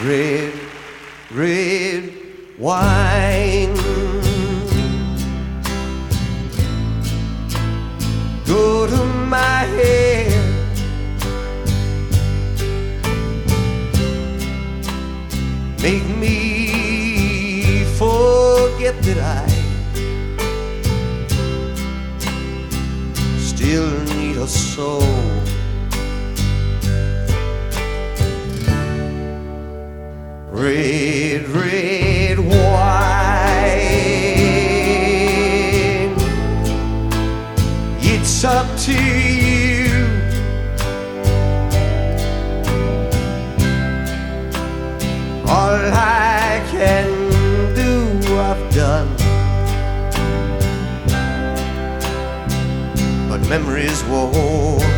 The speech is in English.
Red, red wine. Go to my head. Make me forget that I still need a soul. Red, red wine. It's up to you. All I can do, I've done. But memories won't